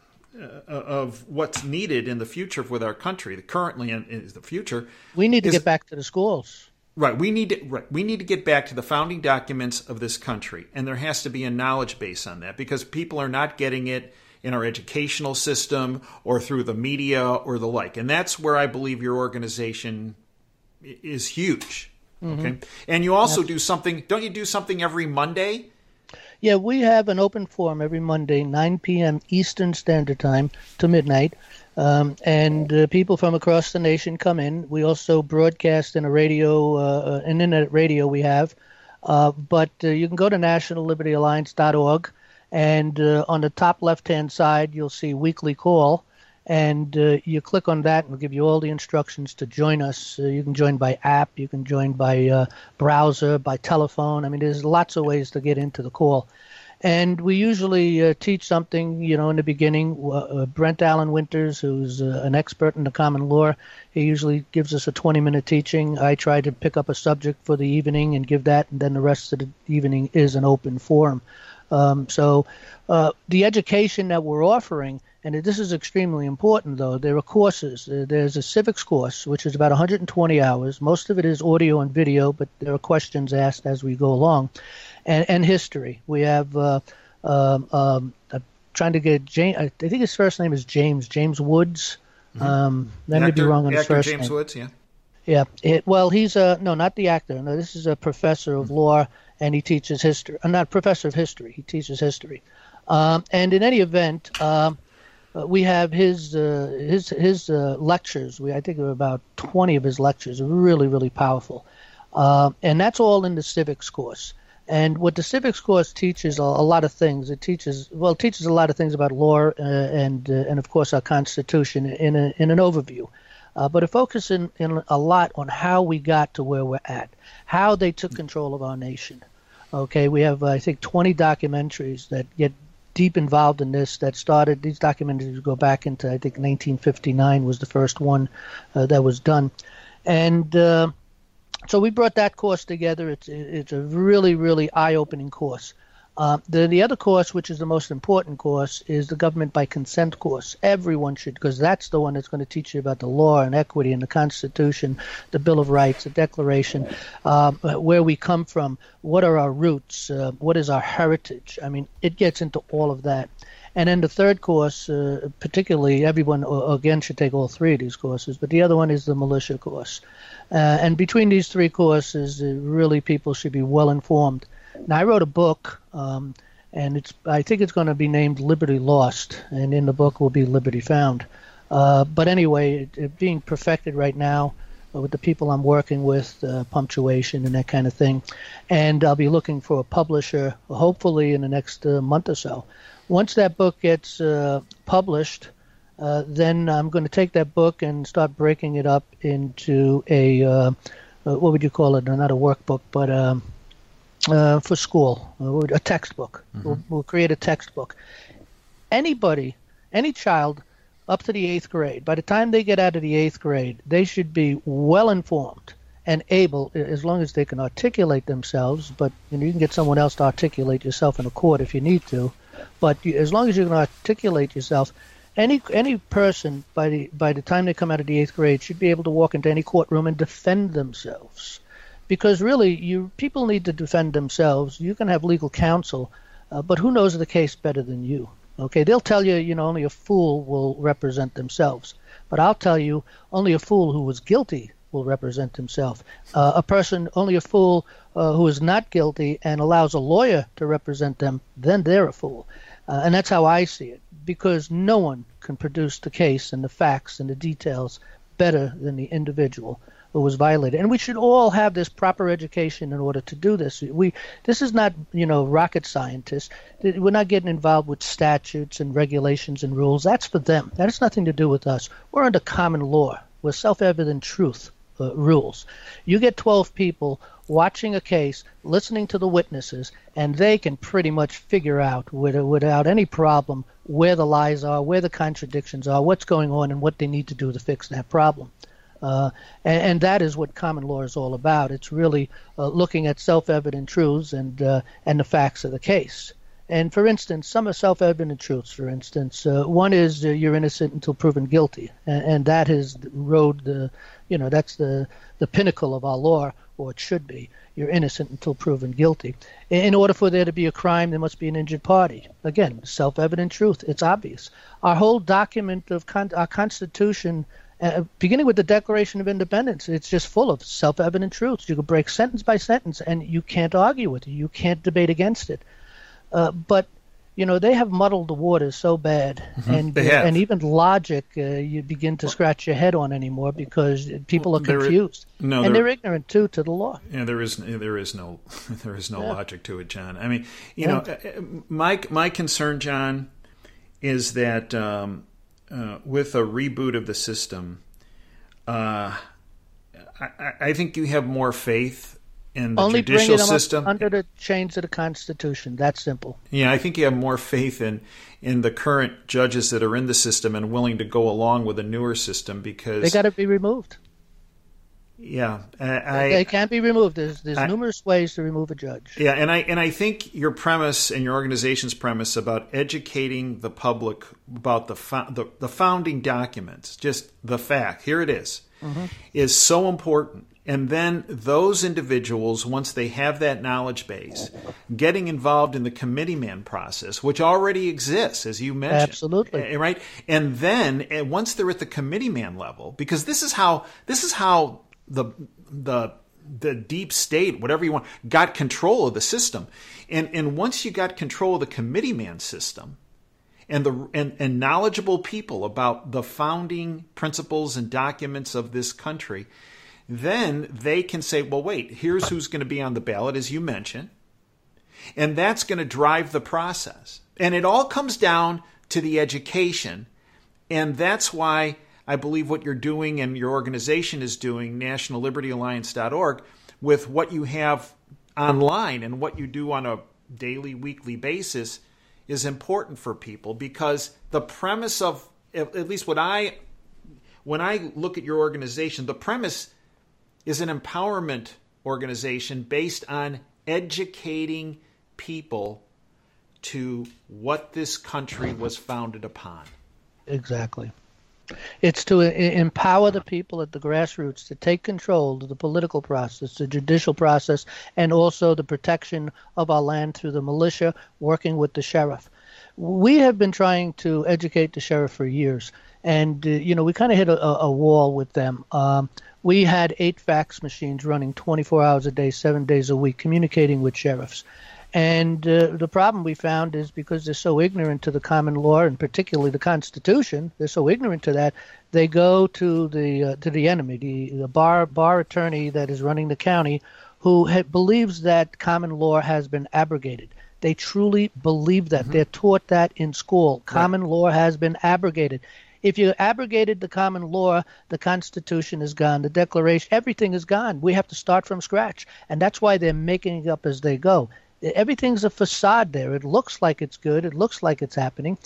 of what's needed in the future with our country, currently and in the future, we need to get back to the schools. Right. We need to get back to the founding documents of this country, and there has to be a knowledge base on that, because people are not getting it in our educational system or through the media or the like. And that's where I believe your organization is huge. Mm-hmm. Okay. And you also do something, don't you do something every Monday? Yeah, we have an open forum every Monday, 9 p.m. Eastern Standard Time to midnight. And people from across the nation come in. We also broadcast in an internet radio we have. But you can go to nationallibertyalliance.org. And on the top left-hand side, you'll see weekly call, and you click on that, and we'll give you all the instructions to join us. You can join by app, you can join by browser, by telephone. I mean, there's lots of ways to get into the call. And we usually teach something, in the beginning. Brent Allen Winters, who's an expert in the common law, he usually gives us a 20-minute teaching. I try to pick up a subject for the evening and give that, and then the rest of the evening is an open forum. So the education that we're offering, and this is extremely important, though, there are courses. There's a civics course, which is about 120 hours. Most of it is audio and video, but there are questions asked as we go along. And history. We have, I'm trying to get James, I think his first name is James Woods. Mm-hmm. That may be wrong on his first James name. Woods, yeah. Yeah. He's no, not the actor. No, this is a professor of law, and he teaches history. Not professor of history. He teaches history. And in any event, we have his lectures. I think there are about 20 of his lectures. Are really, really powerful. And that's all in the civics course. And what the civics course teaches a lot of things. It teaches a lot of things about law and of course our Constitution in an overview. But it focuses in a lot on how we got to where we're at, how they took control of our nation. Okay, we have, I think, 20 documentaries that get deep involved in this that started. These documentaries go back into, I think, 1959 was the first one that was done. And so we brought that course together. It's a really, really eye-opening course. The other course, which is the most important course, is the government by consent course. Everyone should, because that's the one that's going to teach you about the law and equity and the Constitution, the Bill of Rights, the Declaration, where we come from, what are our roots, what is our heritage. I mean, it gets into all of that. And then the third course, particularly everyone, again, should take all 3 of these courses, but the other one is the militia course. And between these 3 courses, really people should be well informed. Now, I wrote a book, and I think it's going to be named Liberty Lost, and in the book will be Liberty Found. But anyway, it being perfected right now with the people I'm working with, punctuation and that kind of thing. And I'll be looking for a publisher, hopefully in the next month or so. Once that book gets published, then I'm going to take that book and start breaking it up into a, what would you call it? Not a workbook, but for school, a textbook. Mm-hmm. We'll create a textbook. Anybody, any child up to the 8th grade, by the time they get out of the 8th grade, they should be well informed and able, as long as they can articulate themselves. But you can get someone else to articulate yourself in a court if you need to. But as long as you can articulate yourself, any person by the time they come out of the 8th grade should be able to walk into any courtroom and defend themselves. Because really, people need to defend themselves. You can have legal counsel, but who knows the case better than you? Okay, they'll tell you, only a fool will represent themselves. But I'll tell you, only a fool who was guilty will represent himself. Only a fool who is not guilty and allows a lawyer to represent them, then they're a fool. And that's how I see it, because no one can produce the case and the facts and the details better than the individual who was violated. And we should all have this proper education in order to do this. This is not, rocket scientists. We're not getting involved with statutes and regulations and rules. That's for them. That has nothing to do with us. We're under common law. We're self-evident truth rules. You get 12 people watching a case, listening to the witnesses, and they can pretty much figure out without any problem where the lies are, where the contradictions are, what's going on, and what they need to do to fix that problem. And that is what common law is all about. It's really looking at self-evident truths and the facts of the case. And for instance, some are self-evident truths. For instance, one is you're innocent until proven guilty, and that is the road. That's the pinnacle of our law, or it should be. You're innocent until proven guilty. In order for there to be a crime, there must be an injured party. Again, self-evident truth. It's obvious. Our whole document of our Constitution, beginning with the Declaration of Independence, it's just full of self-evident truths. You can break sentence by sentence, and you can't argue with it. You can't debate against it. But they have muddled the waters so bad, and even logic you begin to scratch your head on anymore because people are confused, and they're ignorant too to the law. Yeah, there is no logic to it, John. I mean, my concern, John, is that with a reboot of the system, I think you have more faith in the judicial system under the chains of the Constitution. That's simple. Yeah, I think you have more faith in the current judges that are in the system and willing to go along with a newer system because they got to be removed. Yeah, they can be removed. There's numerous ways to remove a judge. Yeah, and I think your premise and your organization's premise about educating the public about the founding documents, just the fact, here it is so important. And then those individuals, once they have that knowledge base, getting involved in the committeeman process, which already exists, as you mentioned. Absolutely. Right? And then once they're at the committeeman level, because this is how the deep state, whatever you want, got control of the system. And once you got control of the committeeman system, and knowledgeable people about the founding principles and documents of this country, then they can say, well, wait, here's who's going to be on the ballot, as you mentioned, and that's going to drive the process. And it all comes down to the education, and that's why I believe what you're doing and your organization is doing, nationallibertyalliance.org, with what you have online and what you do on a daily, weekly basis is important for people, because the premise of, at least when I look at your organization, the premise is an empowerment organization based on educating people to what this country was founded upon. Exactly. It's to empower the people at the grassroots to take control of the political process, the judicial process, and also the protection of our land through the militia, working with the sheriff. We have been trying to educate the sheriff for years, and we kind of hit a wall with them. We had 8 fax machines running 24 hours a day, 7 days a week, communicating with sheriffs. And the problem we found is because they're so ignorant to the common law, and particularly the Constitution, they're so ignorant to that, they go to the enemy, the bar attorney that is running the county, who believes that common law has been abrogated. They truly believe that. They're taught that in school. Common law has been abrogated. If you abrogated the common law, the Constitution is gone, the Declaration, everything is gone. We have to start from scratch. And that's why they're making it up as they go. Everything's a facade there. It looks like it's good. It looks like it's happening.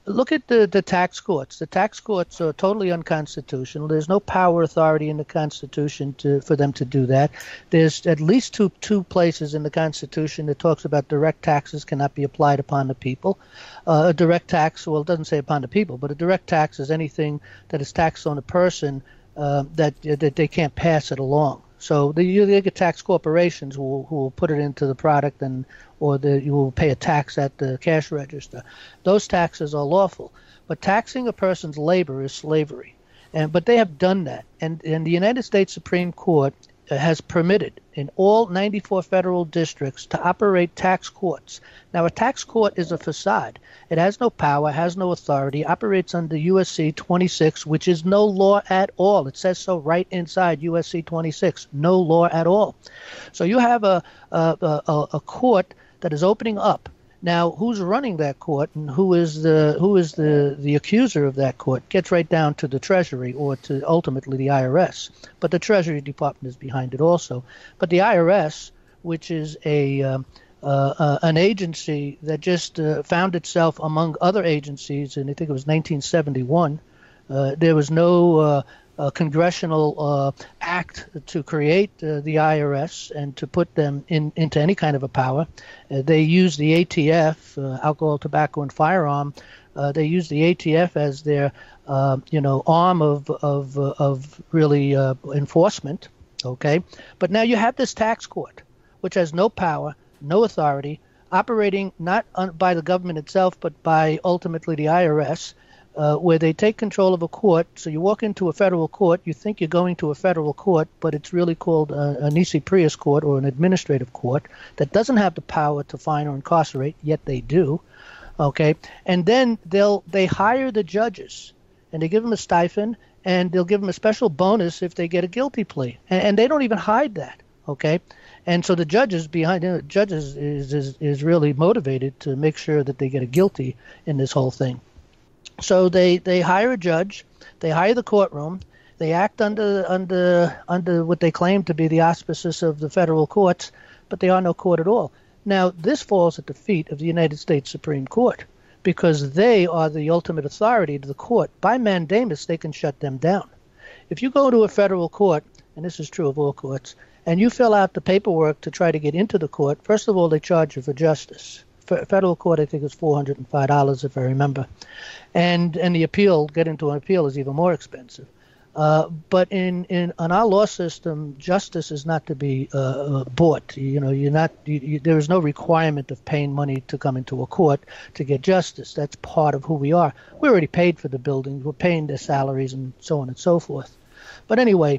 Look at the tax courts. The tax courts are totally unconstitutional. There's no power authority in the Constitution for them to do that. There's at least two places in the Constitution that talks about direct taxes cannot be applied upon the people. A direct tax, well, it doesn't say upon the people, but a direct tax is anything that is taxed on a person that they can't pass it along. So you get tax corporations who will put it into the product, or you will pay a tax at the cash register. Those taxes are lawful, but taxing a person's labor is slavery. But they have done that, and the United States Supreme Court has permitted in all 94 federal districts to operate tax courts. Now, a tax court is a facade. It has no power, has no authority, operates under USC 26, which is no law at all. It says so right inside USC 26, no law at all. So you have a court that is opening up. Now, who's running that court and who is the accuser of that court gets right down to the Treasury or to ultimately the IRS. But the Treasury Department is behind it also. But the IRS, which is an agency that just found itself among other agencies, and I think it was 1971. There was no congressional act to create the IRS and to put them into any kind of a power. They used the ATF, alcohol, tobacco, and firearm. They used the ATF as their arm of really enforcement. Okay, but now you have this tax court, which has no power, no authority, operating not by the government itself, but by ultimately the IRS. Where they take control of a court. So you walk into a federal court, you think you're going to a federal court, but it's really called a nisi prius court or an administrative court that doesn't have the power to fine or incarcerate, yet they do. Okay, and then they hire the judges, and they give them a stipend, and they'll give them a special bonus if they get a guilty plea, and they don't even hide that. Okay, and so the judges is really motivated to make sure that they get a guilty in this whole thing. So they hire a judge, they hire the courtroom, they act under what they claim to be the auspices of the federal courts, but they are no court at all. Now, this falls at the feet of the United States Supreme Court because they are the ultimate authority to the court. By mandamus, they can shut them down. If you go to a federal court, and this is true of all courts, and you fill out the paperwork to try to get into the court, first of all, they charge you for justice. Federal court, I think, is $405 if I remember, and the appeal, get into an appeal, is even more expensive. But in our law system, justice is not to be bought. There is no requirement of paying money to come into a court to get justice. That's part of who we are. We already paid for the buildings. We're paying their salaries and so on and so forth. But anyway,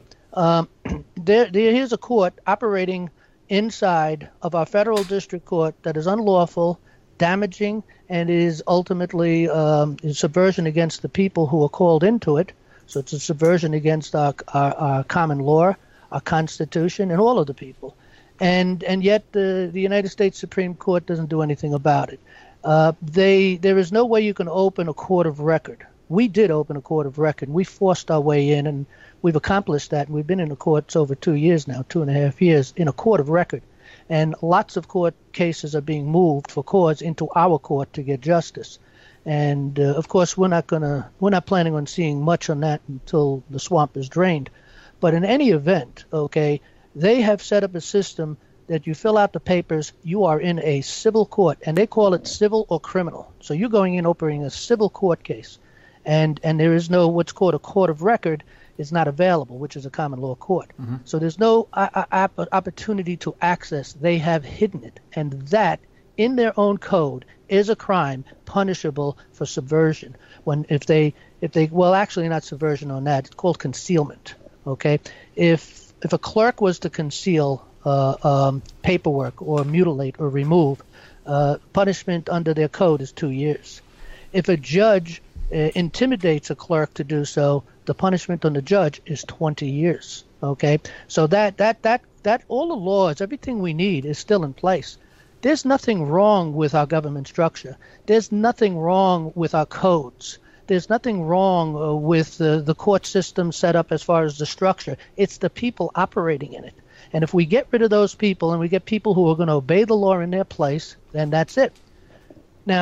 here's a court operating inside of our federal district court that is unlawful, damaging, and is ultimately subversion against the people who are called into it. So it's a subversion against our common law, our Constitution, and all of the people. And yet the United States Supreme Court doesn't do anything about it. There is no way you can open a court of record. We did open a court of record. We forced our way in, and we've accomplished that. We've been in the courts over 2 years now, 2.5 years, in a court of record. And lots of court cases are being moved for cause into our court to get justice. And of course, we're not planning on seeing much on that until the swamp is drained. But in any event, okay, they have set up a system that you fill out the papers, you are in a civil court, and they call it civil or criminal. So you're going in opening a civil court case. And there is no, what's called a court of record is not available, which is a common law court. Mm-hmm. So there's no opportunity to access. They have hidden it. And that, in their own code, is a crime punishable for subversion. If they actually not subversion on that, it's called concealment. Okay? If a clerk was to conceal paperwork or mutilate or remove, punishment under their code is 2 years. If a judge intimidates a clerk to do so, the punishment on the judge is 20 years. Okay, so that all the laws, everything we need is still in place. There's nothing wrong with our government structure. There's nothing wrong with our codes. There's nothing wrong with the court system set up as far as the structure. It's the people operating in it. And if we get rid of those people and we get people who are going to obey the law in their place, then that's it. Now,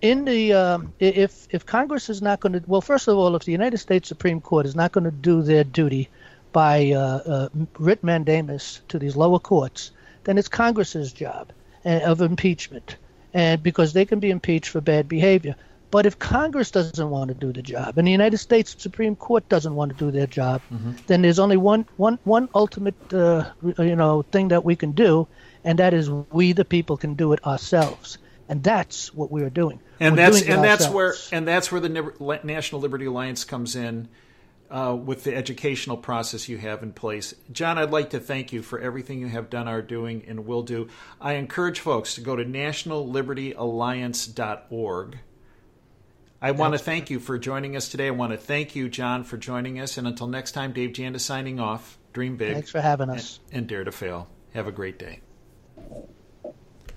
in the if Congress is not going to, well, first of all, if the United States Supreme Court is not going to do their duty by writ mandamus to these lower courts, then it's Congress's job of impeachment, and because they can be impeached for bad behavior. But if Congress doesn't want to do the job, and the United States Supreme Court doesn't want to do their job, then there's only one ultimate thing that we can do, and that is we the people can do it ourselves, and that's what we are doing. And We're that's doing it that's ourselves. where the National Liberty Alliance comes in. With the educational process you have in place. John, I'd like to thank you for everything you have done, are doing, and will do. I encourage folks to go to nationallibertyalliance.org. I want to thank you for joining us today. I want to thank you, John, for joining us. And until next time, Dave Janda signing off. Dream big. Thanks for having us. And dare to fail. Have a great day.